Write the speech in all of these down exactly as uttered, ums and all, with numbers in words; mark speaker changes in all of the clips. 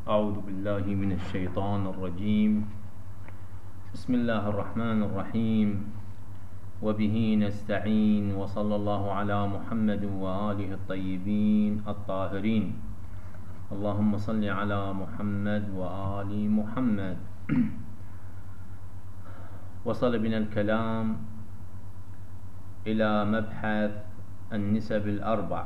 Speaker 1: أعوذ بالله من الشيطان الرجيم. بسم الله الرحمن الرحيم، وبه نستعين، وصلى الله على محمد وآله الطيبين الطاهرين. اللهم صل على محمد وآل محمد. وصل بنا الكلام إلى مبحث النسب الأربع.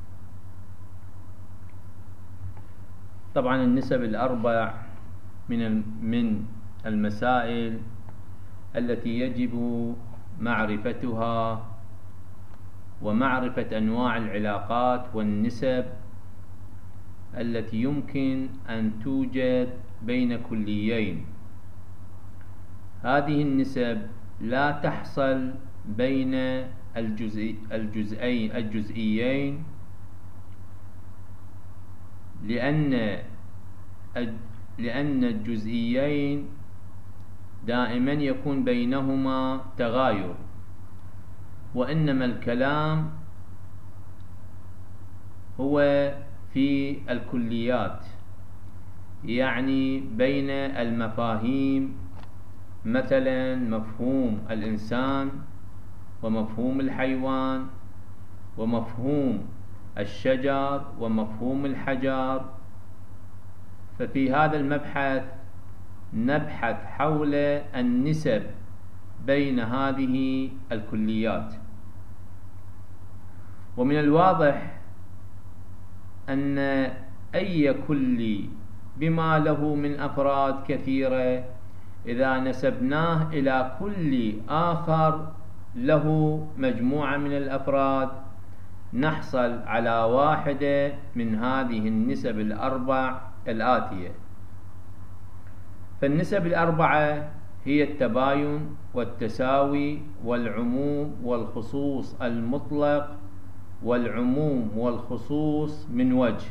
Speaker 1: طبعا النسب الأربع من من المسائل التي يجب معرفتها ومعرفة أنواع العلاقات والنسب التي يمكن أن توجد بين كليين. هذه النسب لا تحصل بين الجزء الجزئين الجزئيين لأن لأن الجزئيين دائما يكون بينهما تغاير، وإنما الكلام هو في الكليات، يعني بين المفاهيم، مثلا مفهوم الإنسان ومفهوم الحيوان ومفهوم الشجر ومفهوم الحجر. ففي هذا المبحث نبحث حول النسب بين هذه الكليات. ومن الواضح أن أي كلي بما له من أفراد كثيرة إذا نسبناه إلى كل آخر له مجموعة من الأفراد نحصل على واحدة من هذه النسب الأربع الآتية. فالنسب الأربعة هي التباين والتساوي والعموم والخصوص المطلق والعموم والخصوص من وجه،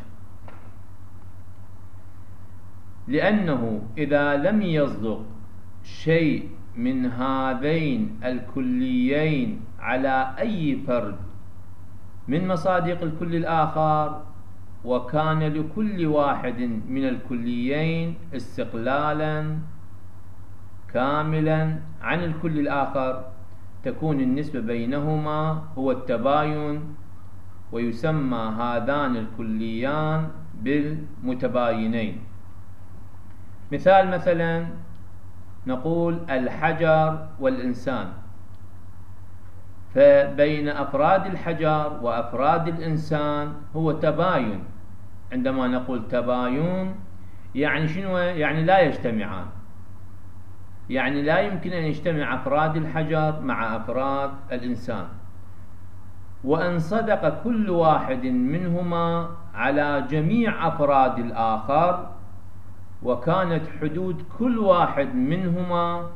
Speaker 1: لأنه إذا لم يصدق شيء من هذين الكليين على أي فرد من مصادق الكل الآخر، وكان لكل واحد من الكليين استقلالا كاملا عن الكل الآخر، تكون النسبة بينهما هو التباين، ويسمى هذان الكليان بالمتباينين. مثال مثلا نقول الحجر والإنسان، فبين أفراد الحجر وأفراد الإنسان هو تباين. عندما نقول تباين يعني شنو؟ يعني لا يجتمعان، يعني لا يمكن أن يجتمع أفراد الحجر مع أفراد الإنسان، وأن صدق كل واحد منهما على جميع أفراد الآخر، وكانت حدود كل واحد منهما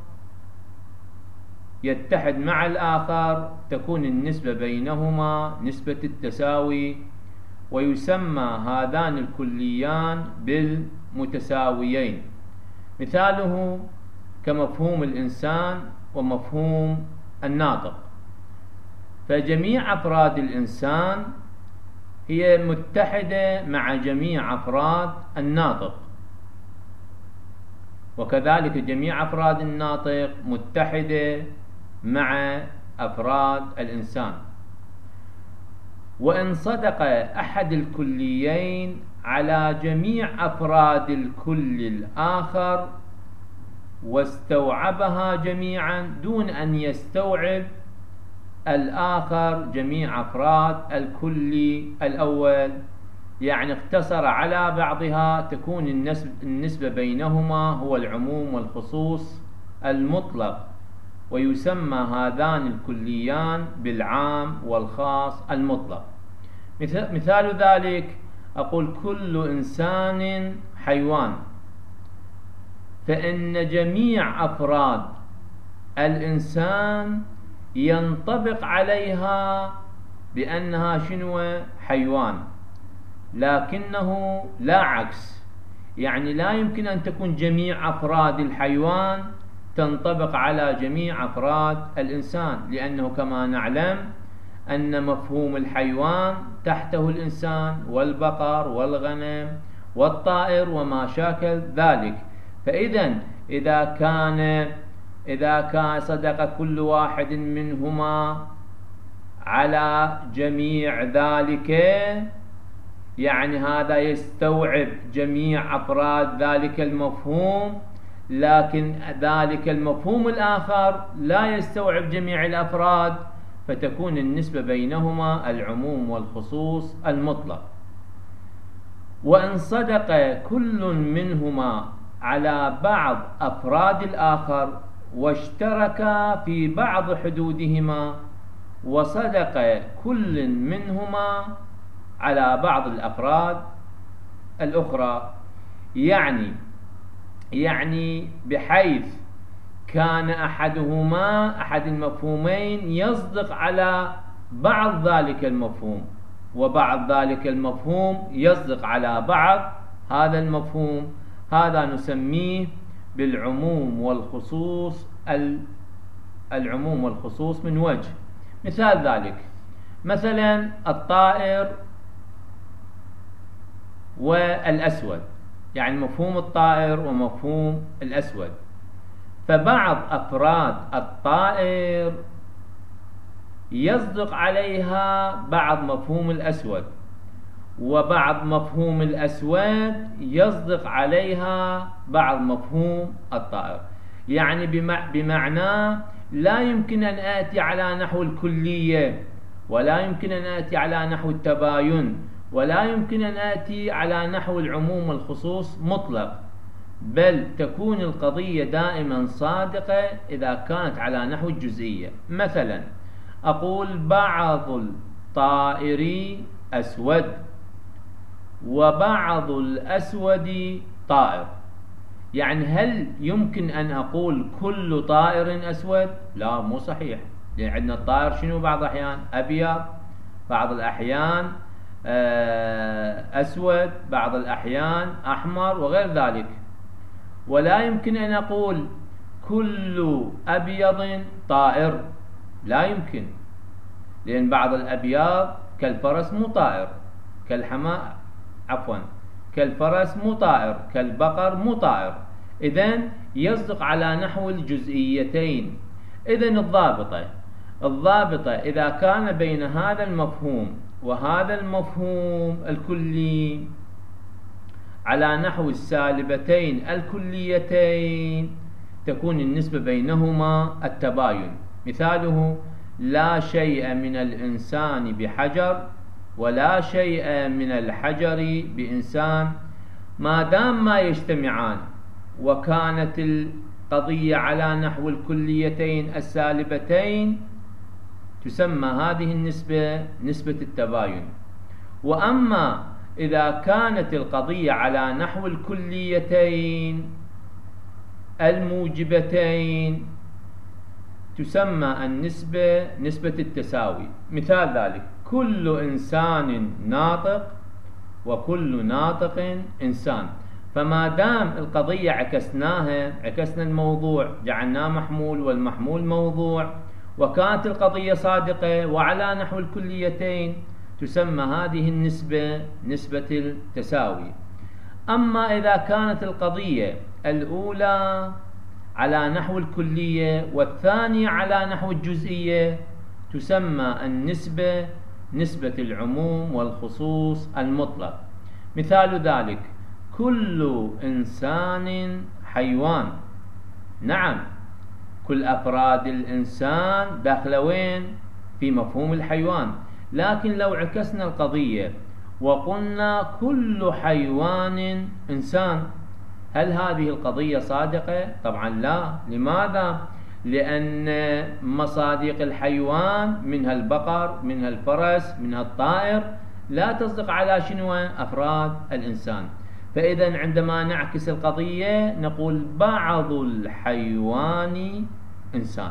Speaker 1: يتحد مع الآخر، تكون النسبة بينهما نسبة التساوي، ويسمى هذان الكليان بالمتساويين. مثاله كمفهوم الإنسان ومفهوم الناطق، فجميع أفراد الإنسان هي متحدة مع جميع أفراد الناطق، وكذلك جميع أفراد الناطق متحدة مع أفراد الإنسان. وإن صدق أحد الكليين على جميع أفراد الكل الآخر واستوعبها جميعا دون أن يستوعب الآخر جميع أفراد الكل الأول، يعني اقتصر على بعضها، تكون النسبة بينهما هو العموم والخصوص المطلق، ويسمى هذان الكليان بالعام والخاص المطلق. مثال ذلك أقول كل إنسان حيوان، فإن جميع أفراد الإنسان ينطبق عليها بأنها شنو؟ حيوان، لكنه لا عكس، يعني لا يمكن أن تكون جميع أفراد الحيوان تنطبق على جميع أفراد الإنسان، لأنه كما نعلم أن مفهوم الحيوان تحته الإنسان والبقر والغنم والطائر وما شاكل ذلك. فإذا إذا كان إذا كان صدق كل واحد منهما على جميع ذلك، يعني هذا يستوعب جميع أفراد ذلك المفهوم، لكن ذلك المفهوم الآخر لا يستوعب جميع الأفراد، فتكون النسبة بينهما العموم والخصوص المطلق. وإن صدق كل منهما على بعض أفراد الآخر واشتركا في بعض حدودهما، وصدق كل منهما على بعض الأفراد الأخرى، يعني يعني بحيث كان أحدهما أحد المفهومين يصدق على بعض ذلك المفهوم، وبعض ذلك المفهوم يصدق على بعض هذا المفهوم، هذا نسميه بالعموم والخصوص. العموم والخصوص من وجه. مثال ذلك مثلا الطائر والأسود، يعني مفهوم الطائر ومفهوم الأسود، فبعض أفراد الطائر يصدق عليها بعض مفهوم الأسود، وبعض مفهوم الأسود يصدق عليها بعض مفهوم الطائر. يعني بمعنى لا يمكن أن آتي على نحو الكلية، ولا يمكن أن آتي على نحو التباين، ولا يمكن أن آتي على نحو العموم والخصوص مطلق، بل تكون القضية دائما صادقة إذا كانت على نحو الجزئية. مثلا أقول بعض الطائر أسود، وبعض الأسود طائر. يعني هل يمكن أن أقول كل طائر أسود؟ لا، مو صحيح، لأن عندنا الطائر شنو بعض الأحيان أبيض، بعض الأحيان أسود، بعض الأحيان أحمر وغير ذلك. ولا يمكن أن أقول كل أبيض طائر، لا يمكن، لأن بعض الأبيض كالفرس مو طائر، كالحماء عفوا كالفرس مو طائر، كالبقر مو طائر. إذن يصدق على نحو الجزئيتين. إذن الضابطة الضابطة إذا كان بين هذا المفهوم وهذا المفهوم الكلي على نحو السالبتين الكليتين، تكون النسبة بينهما التباين. مثاله لا شيء من الإنسان بحجر، ولا شيء من الحجر بإنسان، ما دام ما يجتمعان وكانت القضية على نحو الكليتين السالبتين، تسمى هذه النسبة نسبة التباين. وأما إذا كانت القضية على نحو الكليتين الموجبتين، تسمى النسبة نسبة التساوي. مثال ذلك كل إنسان ناطق، وكل ناطق إنسان. فما دام القضية عكسناها، عكسنا الموضوع جعلناه محمول والمحمول موضوع، وكانت القضية صادقة وعلى نحو الكليتين، تسمى هذه النسبة نسبة التساوي. أما إذا كانت القضية الأولى على نحو الكلية والثانية على نحو الجزئية، تسمى النسبة نسبة العموم والخصوص المطلق. مثال ذلك كل إنسان حيوان. نعم، كل أفراد الإنسان داخل وين؟ في مفهوم الحيوان. لكن لو عكسنا القضية وقلنا كل حيوان إنسان، هل هذه القضية صادقة؟ طبعا لا. لماذا؟ لأن مصادق الحيوان منها البقر، منها الفرس، منها الطائر، لا تصدق على شنو؟ أفراد الإنسان. فإذا عندما نعكس القضية نقول بعض الحيوان إنسان.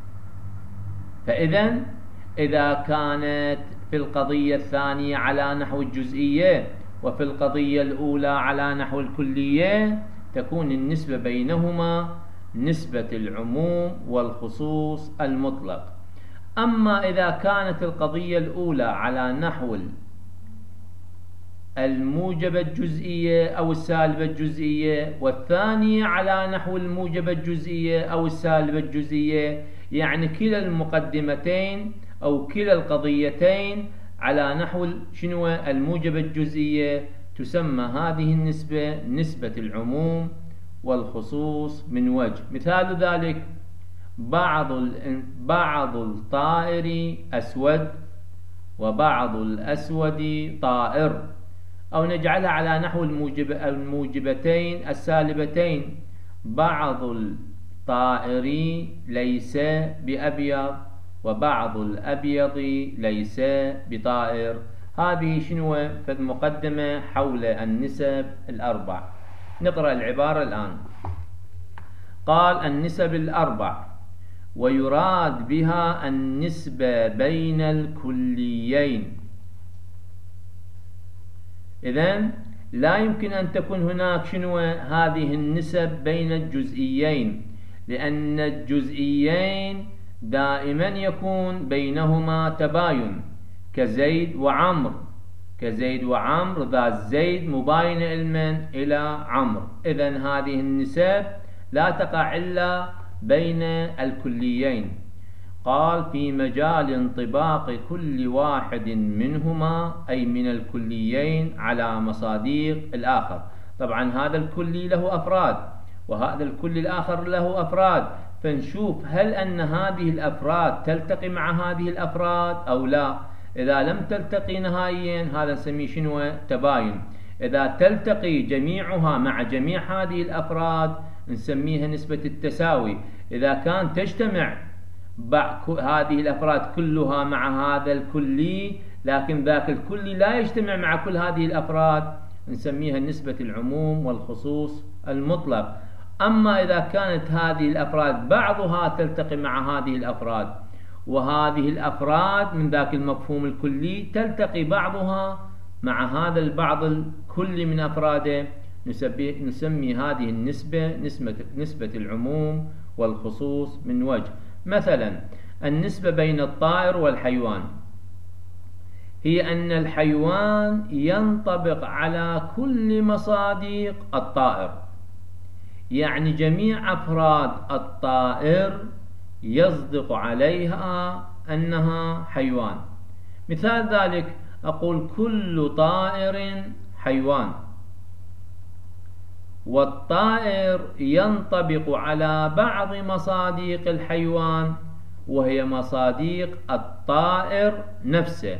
Speaker 1: فإذا إذا كانت في القضية الثانية على نحو الجزئية وفي القضية الأولى على نحو الكلية، تكون النسبة بينهما نسبة العموم والخصوص المطلق. أما إذا كانت القضية الأولى على نحو الموجبة الجزئية أو السالبة الجزئية، والثانية على نحو الموجبة الجزئية أو السالبة الجزئية، يعني كلا المقدمتين أو كلا القضيتين على نحو شنو الموجبة الجزئية. تسمى هذه النسبة نسبة العموم والخصوص من وجه. مثال ذلك: بعض بعض الطائر أسود وبعض الأسود طائر، أو نجعلها على نحو الموجب الموجبتين السالبتين: بعض الطائر ليس بأبيض وبعض الأبيض ليس بطائر. هذه شنو؟ في المقدمة حول النسب الأربع. نقرأ العبارة الآن. قال: النسب الأربع ويراد بها النسبة بين الكليين. إذن لا يمكن أن تكون هناك شنو هذه النسب بين الجزئيين، لأن الجزئيين دائما يكون بينهما تباين، كزيد وعمر. كزيد وعمر، ذات زيد مباينة المن إلى عمر. إذن هذه النسب لا تقع إلا بين الكليين. قال: في مجال انطباق كل واحد منهما، أي من الكليين، على مصاديق الآخر. طبعا هذا الكلي له أفراد وهذا الكلي الآخر له أفراد، فنشوف هل أن هذه الأفراد تلتقي مع هذه الأفراد أو لا. إذا لم تلتقي نهائيا هذا نسميه شنو؟ تباين. إذا تلتقي جميعها مع جميع هذه الأفراد نسميها نسبة التساوي. إذا كان تجتمع هذه الأفراد كلها مع هذا الكلي لكن ذاك الكلي لا يجتمع مع كل هذه الأفراد نسميها نسبة العموم والخصوص المطلق. أما إذا كانت هذه الأفراد بعضها تلتقي مع هذه الأفراد وهذه الأفراد من ذاك المفهوم الكلي تلتقي بعضها مع هذا البعض الكلي من أفراده، نسمي هذه النسبة نسبة, نسبة العموم والخصوص من وجه. مثلا النسبة بين الطائر والحيوان هي أن الحيوان ينطبق على كل مصادق الطائر، يعني جميع أفراد الطائر يصدق عليها أنها حيوان. مثال ذلك أقول: كل طائر حيوان. والطائر ينطبق على بعض مصادق الحيوان وهي مصادق الطائر نفسه.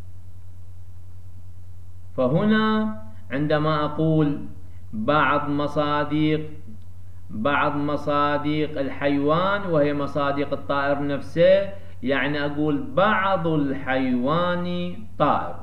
Speaker 1: فهنا عندما أقول بعض مصادق بعض مصادق الحيوان وهي مصادق الطائر نفسه، يعني أقول بعض الحيوان طائر.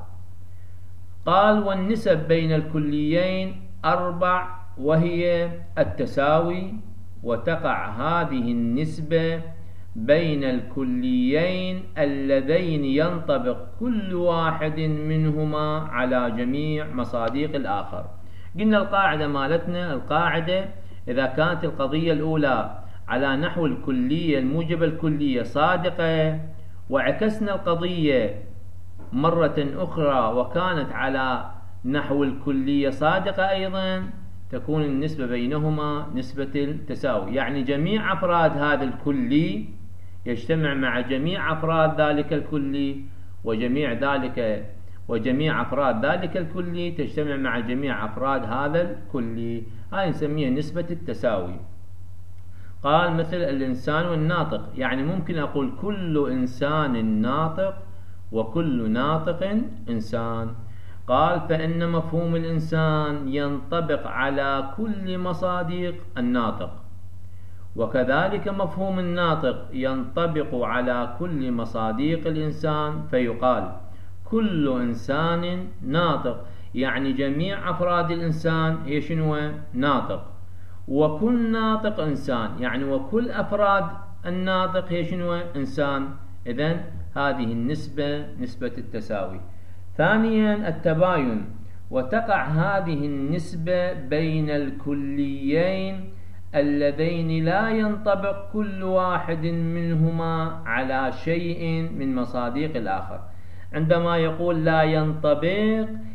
Speaker 1: قال: والنسب بين الكليين أربع، وهي التساوي، وتقع هذه النسبة بين الكليين اللذين ينطبق كل واحد منهما على جميع مصادق الآخر. قلنا القاعدة مالتنا، القاعدة إذا كانت القضية الأولى على نحو الكلية الموجبة الكلية صادقة، وعكسنا القضية مرة أخرى وكانت على نحو الكلية صادقة أيضا، تكون النسبة بينهما نسبة التساوي، يعني جميع أفراد هذا الكلي يجتمع مع جميع أفراد ذلك الكلي، وجميع ذلك وجميع أفراد ذلك الكلي تجتمع مع جميع أفراد هذا الكلي. هاي نسميها نسبة التساوي. قال: مثل الإنسان والناطق، يعني ممكن أقول كل إنسان ناطق وكل ناطق إنسان. قال: فإن مفهوم الإنسان ينطبق على كل مصادق الناطق، وكذلك مفهوم الناطق ينطبق على كل مصادق الإنسان، فيقال كل إنسان ناطق، يعني جميع أفراد الإنسان هي شنو؟ ناطق. وكل ناطق إنسان، يعني وكل أفراد الناطق هي شنو؟ إنسان. إذن هذه النسبة نسبة التساوي. ثانيا التباين، وتقع هذه النسبة بين الكليين اللذين لا ينطبق كل واحد منهما على شيء من مصادق الآخر. عندما يقول لا ينطبق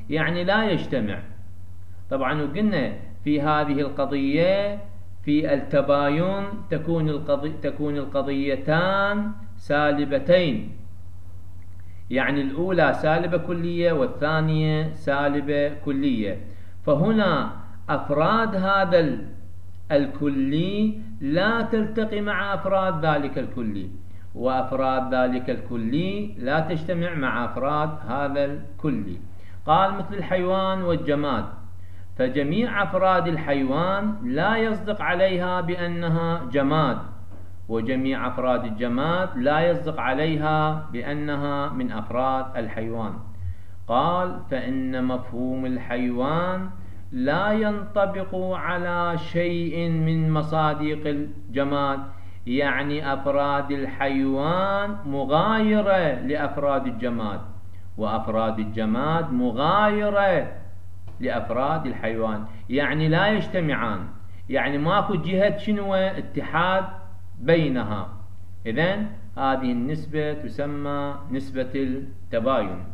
Speaker 1: يعني لا يجتمع. طبعا وقلنا في هذه القضية في التباين تكون القضي تكون القضيتان سالبتين، يعني الأولى سالبة كلية والثانية سالبة كلية. فهنا أفراد هذا الكلي لا تلتقي مع أفراد ذلك الكلي، وأفراد ذلك الكلي لا تجتمع مع أفراد هذا الكلي. قال مثل الحيوان والجماد، فجميع أفراد الحيوان لا يصدق عليها بأنها جماد، وجميع أفراد الجماد لا يصدق عليها بأنها من أفراد الحيوان. قال فإن مفهوم الحيوان لا ينطبق على شيء من مصادق الجماد، يعني أفراد الحيوان مغايرة لأفراد الجماد، وأفراد الجماد مغايرة لأفراد الحيوان، يعني لا يجتمعان، يعني ماكو جهة شنو اتحاد بينها. إذن هذه النسبة تسمى نسبة التباين.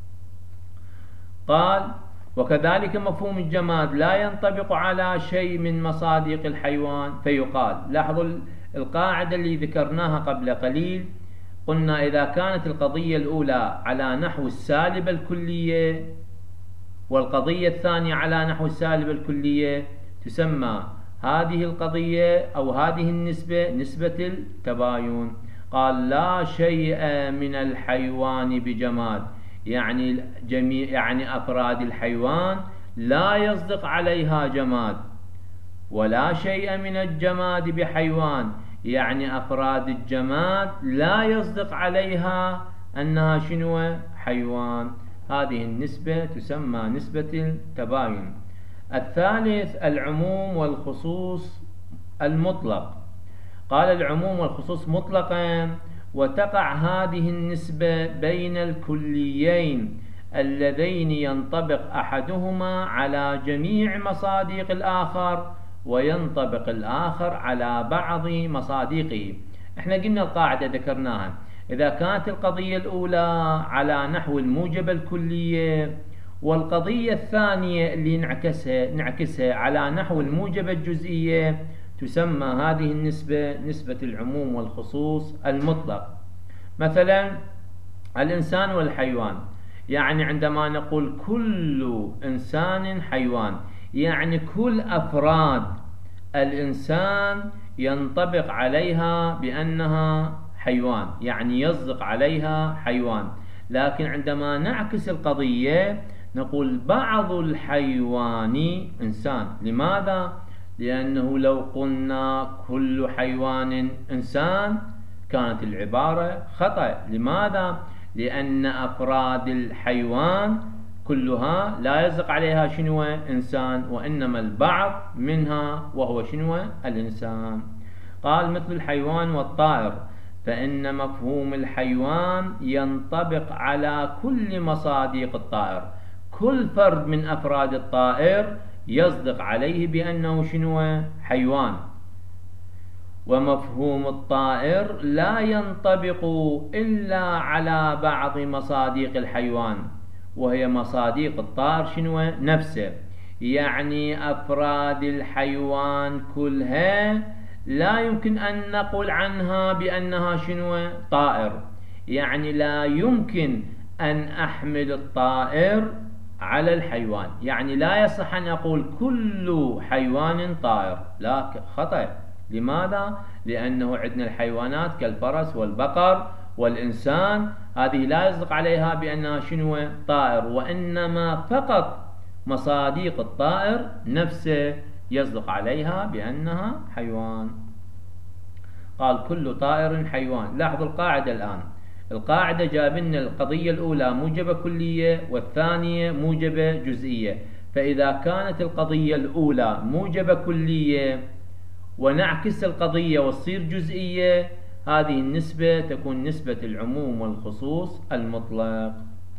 Speaker 1: قال وكذلك مفهوم الجماد لا ينطبق على شيء من مصادق الحيوان، فيقال، لاحظوا القاعدة اللي ذكرناها قبل قليل، قلنا إذا كانت القضية الأولى على نحو السالبة الكلية والقضية الثانية على نحو السالبة الكلية تسمى هذه القضية أو هذه النسبة نسبة التباين. قال لا شيء من الحيوان بجماد، يعني جميع يعني أفراد الحيوان لا يصدق عليها جماد، ولا شيء من الجماد بحيوان، يعني أفراد الجماد لا يصدق عليها أنها شنو حيوان. هذه النسبة تسمى نسبة التباين. الثالث العموم والخصوص المطلق. قال العموم والخصوص مطلقا، وتقع هذه النسبة بين الكليين اللذين ينطبق أحدهما على جميع مصادق الآخر وينطبق الآخر على بعض مصادقه. احنا قلنا القاعدة ذكرناها، إذا كانت القضية الأولى على نحو الموجبة الكلية والقضية الثانية اللي نعكسها نعكسها على نحو الموجبة الجزئية تسمى هذه النسبة نسبة العموم والخصوص المطلق. مثلا الإنسان والحيوان، يعني عندما نقول كل إنسان حيوان، يعني كل أفراد الإنسان ينطبق عليها بأنها حيوان، يعني يصدق عليها حيوان. لكن عندما نعكس القضية نقول بعض الحيوان إنسان. لماذا؟ لأنه لو قلنا كل حيوان إنسان كانت العبارة خطأ. لماذا؟ لأن أفراد الحيوان كلها لا يصدق عليها شنو إنسان، وإنما البعض منها وهو شنو الإنسان. قال مثل الحيوان والطائر، فإن مفهوم الحيوان ينطبق على كل مصادق الطائر، كل فرد من أفراد الطائر يصدق عليه بأنه شنو حيوان. ومفهوم الطائر لا ينطبق إلا على بعض مصادق الحيوان، وهي مصادق الطائر شنو نفسه، يعني أفراد الحيوان كلها لا يمكن أن نقول عنها بأنها شنو طائر، يعني لا يمكن أن أحمل الطائر على الحيوان، يعني لا يصح أن أقول كل حيوان طائر، لا خطأ. لماذا؟ لأنه عندنا الحيوانات كالفرس والبقر والإنسان هذه لا يصدق عليها بأنها شنو طائر، وإنما فقط مصادق الطائر نفسه يصدق عليها بأنها حيوان. قال كل طائر حيوان. لاحظوا القاعدة الآن، القاعدة جاب لنا القضية الأولى موجبة كلية والثانية موجبة جزئية، فإذا كانت القضية الأولى موجبة كلية ونعكس القضية وتصير جزئية، هذه النسبة تكون نسبة العموم والخصوص المطلق.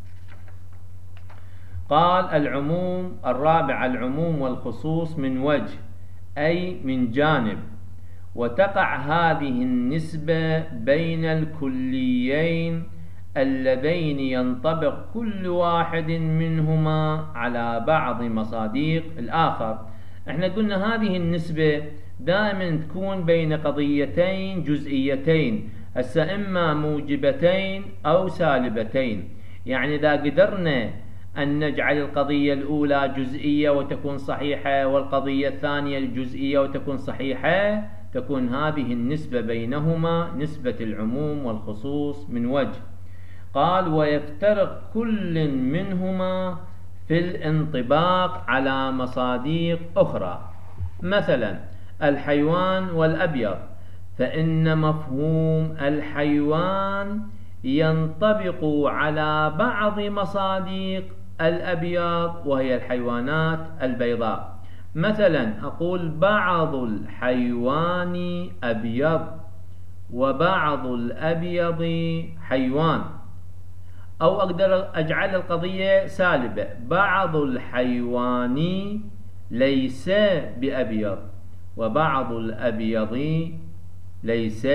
Speaker 1: قال العموم الرابع العموم والخصوص من وجه، أي من جانب، وتقع هذه النسبة بين الكليين اللذين ينطبق كل واحد منهما على بعض مصادق الآخر. احنا قلنا هذه النسبة دائما تكون بين قضيتين جزئيتين، هسه إما موجبتين أو سالبتين. يعني إذا قدرنا أن نجعل القضية الأولى جزئية وتكون صحيحة، والقضية الثانية الجزئية وتكون صحيحة، تكون هذه النسبة بينهما نسبة العموم والخصوص من وجه. قال ويفترق كل منهما في الانطباق على مصادق أخرى. مثلا الحيوان والأبيض، فإن مفهوم الحيوان ينطبق على بعض مصادق الأبيض وهي الحيوانات البيضاء. مثلا أقول بعض الحيوان أبيض وبعض الأبيض حيوان، أو أقدر أجعل القضية سالبة، بعض الحيوان ليس بأبيض وبعض الأبيض ليس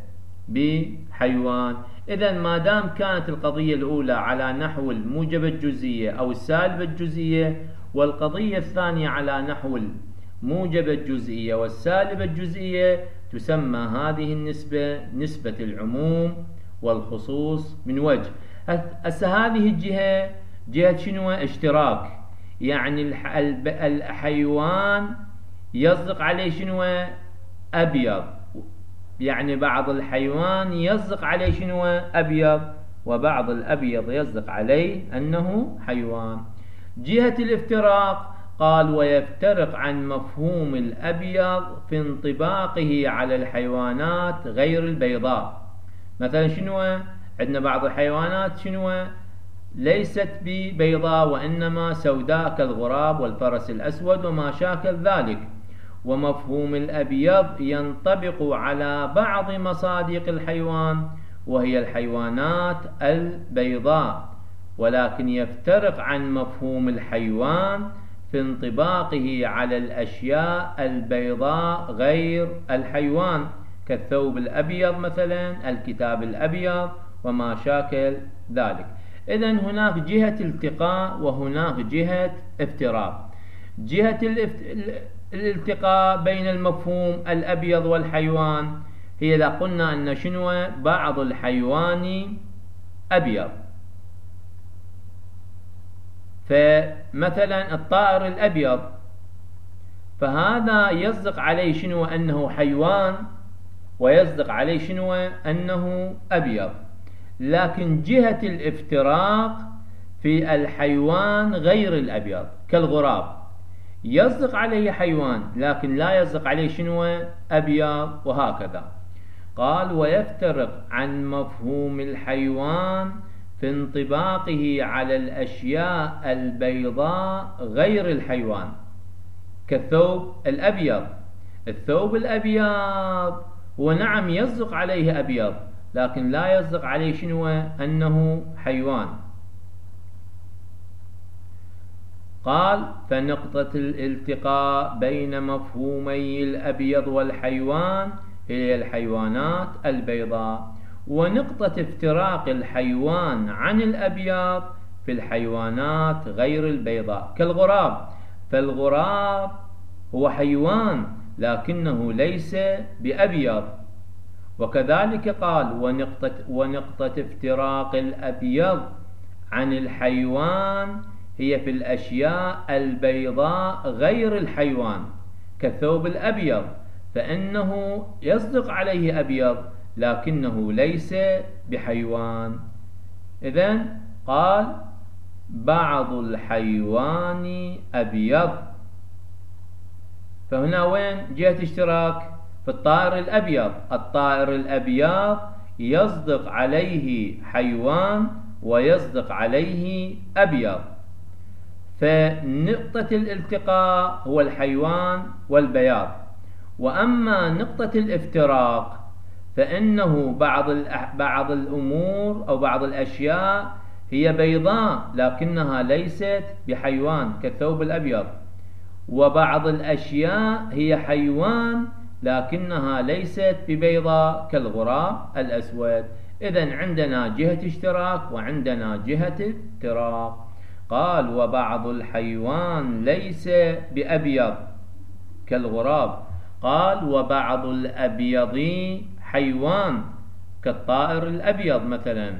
Speaker 1: بحيوان. إذن ما دام كانت القضية الأولى على نحو الموجبة الجزئية أو السالبة الجزئية، والقضية الثانية على نحو الموجبة الجزئية والسالبة الجزئية، تسمى هذه النسبة نسبة العموم والخصوص من وجه. هسه هذه الجهة جهة شنو؟ اشتراك. يعني الحيوان يصدق عليه شنو؟ أبيض، يعني بعض الحيوان يصدق عليه شنو؟ أبيض، وبعض الأبيض يصدق عليه أنه حيوان. جهة الافتراق قال ويفترق عن مفهوم الأبيض في انطباقه على الحيوانات غير البيضاء. مثلا شنو؟ عندنا بعض الحيوانات شنو؟ ليست ببيضاء وإنما سوداء كالغراب والفرس الأسود وما شاكل ذلك. ومفهوم الأبيض ينطبق على بعض مصادق الحيوان وهي الحيوانات البيضاء، ولكن يفترق عن مفهوم الحيوان في انطباقه على الأشياء البيضاء غير الحيوان، كالثوب الأبيض مثلا، الكتاب الأبيض وما شاكل ذلك. إذن هناك جهة التقاء وهناك جهة افتراق. جهة الالتقاء بين المفهوم الأبيض والحيوان هي إذا قلنا أن شنو؟ بعض الحيوان أبيض، فمثلا الطائر الأبيض، فهذا يصدق عليه شنو؟ أنه حيوان، ويصدق عليه شنو؟ أنه أبيض. لكن جهة الافتراق في الحيوان غير الأبيض كالغراب، يصدق عليه حيوان لكن لا يصدق عليه شنو؟ أبيض، وهكذا. قال ويفترق عن مفهوم الحيوان في انطباقه على الأشياء البيضاء غير الحيوان، كالثوب الأبيض. الثوب الأبيض هو نعم يصدق عليه أبيض، لكن لا يصدق عليه شنو؟ أنه حيوان. قال فنقطة الالتقاء بين مفهومي الأبيض والحيوان هي الحيوانات البيضاء، ونقطة افتراق الحيوان عن الأبيض في الحيوانات غير البيضاء كالغراب. فالغراب هو حيوان لكنه ليس بأبيض. وكذلك قال ونقطة, ونقطة افتراق الأبيض عن الحيوان هي في الأشياء البيضاء غير الحيوان كالثوب الأبيض، فإنه يصدق عليه أبيض لكنه ليس بحيوان. إذن قال بعض الحيوان أبيض، فهنا وين جهة اشتراك؟ في الطائر الأبيض. الطائر الأبيض يصدق عليه حيوان ويصدق عليه أبيض، فنقطة الالتقاء هو الحيوان والبياض. وأما نقطة الافتراق فإنه بعض بعض الأمور أو بعض الأشياء هي بيضاء لكنها ليست بحيوان كالثوب الأبيض، وبعض الأشياء هي حيوان لكنها ليست ببيضاء كالغراب الأسود. إذن عندنا جهة اشتراك وعندنا جهة افتراق. قال وبعض الحيوان ليس بأبيض كالغراب. قال وبعض الأبيض حيوان كالطائر الأبيض مثلا.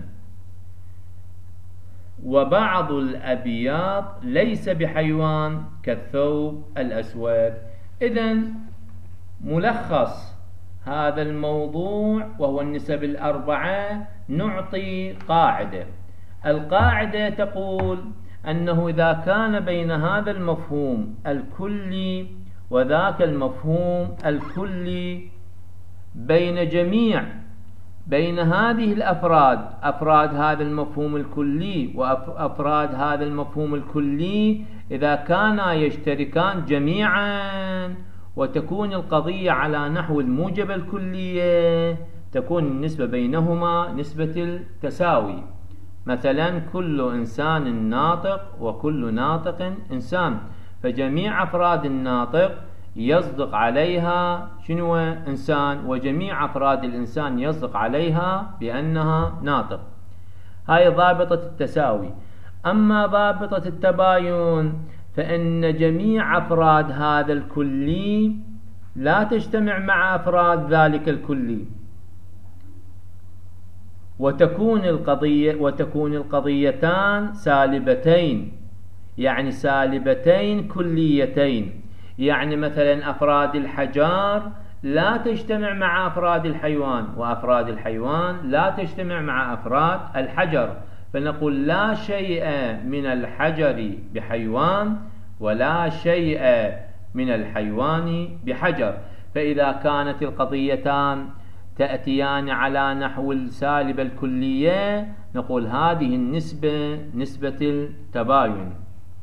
Speaker 1: وبعض الأبيض ليس بحيوان كالثوب الأسود. إذن ملخص هذا الموضوع وهو النسب الأربعة، نعطي قاعدة. القاعدة تقول أنه إذا كان بين هذا المفهوم الكلي وذاك المفهوم الكلي بين جميع بين هذه الأفراد، أفراد هذا المفهوم الكلي وأفراد هذا المفهوم الكلي، إذا كانا يشتركان جميعا وتكون القضية على نحو الموجبة الكلية، تكون النسبة بينهما نسبة التساوي. مثلا كل إنسان ناطق وكل ناطق إنسان، فجميع أفراد الناطق يصدق عليها شنو؟ إنسان، وجميع أفراد الإنسان يصدق عليها بأنها ناطق. هاي ضابطة التساوي. أما ضابطة التباين فإن جميع أفراد هذا الكلي لا تجتمع مع أفراد ذلك الكلي، وتكون القضية وتكون القضيتان سالبتين، يعني سالبتين كليتين. يعني مثلا أفراد الحجار لا تجتمع مع أفراد الحيوان، وأفراد الحيوان لا تجتمع مع أفراد الحجر، فنقول لا شيء من الحجر بحيوان ولا شيء من الحيوان بحجر. فإذا كانت القضيتان تأتيان على نحو السالبة الكلية نقول هذه النسبة نسبة التباين.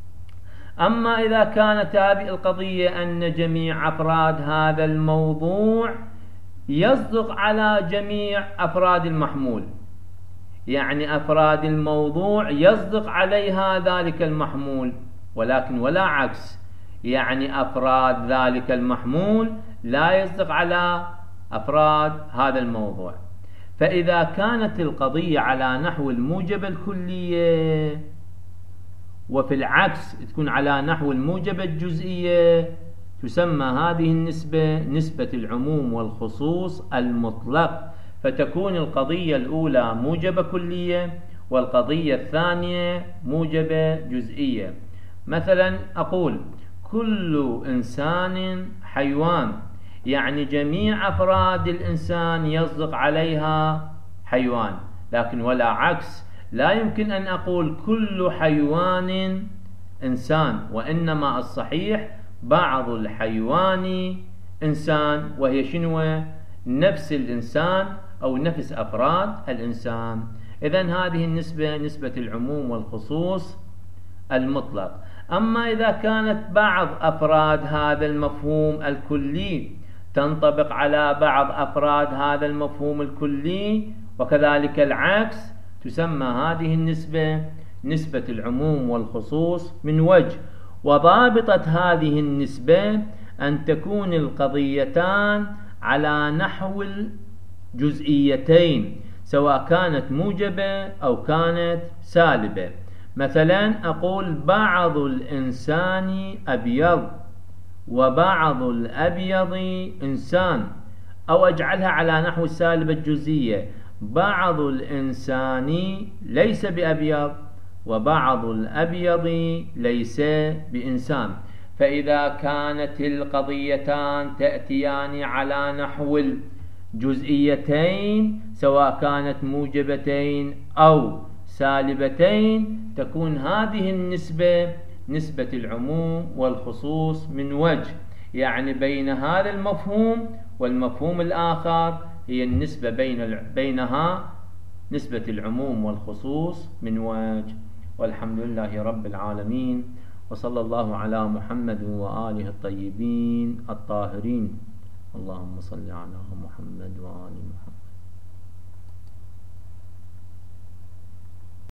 Speaker 1: أما إذا كانت هذه القضية أن جميع أفراد هذا الموضوع يصدق على جميع أفراد المحمول، يعني أفراد الموضوع يصدق عليها ذلك المحمول، ولكن ولا عكس، يعني أفراد ذلك المحمول لا يصدق على أفراد هذا الموضوع. فإذا كانت القضية على نحو الموجبة الكلية وفي العكس تكون على نحو الموجبة الجزئية، تسمى هذه النسبة نسبة العموم والخصوص المطلق، فتكون القضية الأولى موجبة كلية والقضية الثانية موجبة جزئية. مثلا أقول كل إنسان حيوان، يعني جميع أفراد الإنسان يصدق عليها حيوان، لكن ولا عكس، لا يمكن أن أقول كل حيوان إنسان، وإنما الصحيح بعض الحيوان إنسان، وهي شنو؟ نفس الإنسان أو نفس أفراد الإنسان. إذن هذه النسبة نسبة العموم والخصوص المطلق. أما إذا كانت بعض أفراد هذا المفهوم الكلي تنطبق على بعض أفراد هذا المفهوم الكلي وكذلك العكس، تسمى هذه النسبة نسبة العموم والخصوص من وجه. وضابطة هذه النسبة أن تكون القضيتان على نحو الجزئيتين، سواء كانت موجبة أو كانت سالبة. مثلا أقول بعض الإنسان أبيض وبعض الأبيض إنسان، أو أجعلها على نحو السالبة الجزئية، بعض الإنسان ليس بأبيض وبعض الأبيض ليس بإنسان. فإذا كانت القضيتان تأتيان على نحو الجزئيتين سواء كانت موجبتين أو سالبتين، تكون هذه النسبة نسبة العموم والخصوص من وجه، يعني بين هذا المفهوم والمفهوم الآخر هي النسبة بين بينها نسبة العموم والخصوص من وجه. والحمد لله رب العالمين، وصلى الله على محمد وآله الطيبين الطاهرين. اللهم صل على محمد وآل محمد.